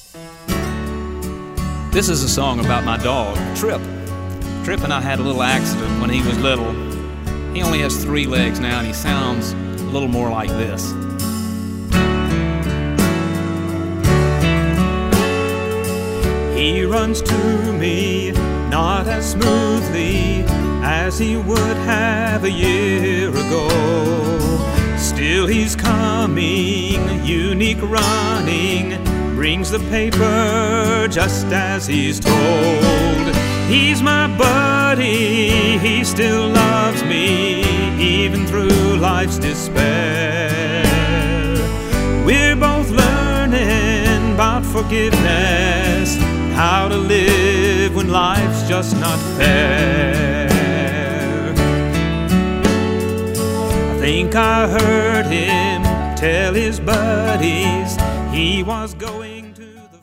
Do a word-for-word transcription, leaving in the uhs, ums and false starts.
This is a song about my dog, Trip. Trip and I had a little accident when he was little. He only has three legs now, and he sounds a little more like this. He runs to me, not as smoothly as he would have a year ago. Still he's coming, unique running, brings the paper just as he's told. He's my buddy, he still loves me, even through life's despair. We're both learning about forgiveness, how to live when life's just not fair. I think I heard him tell his buddies he was going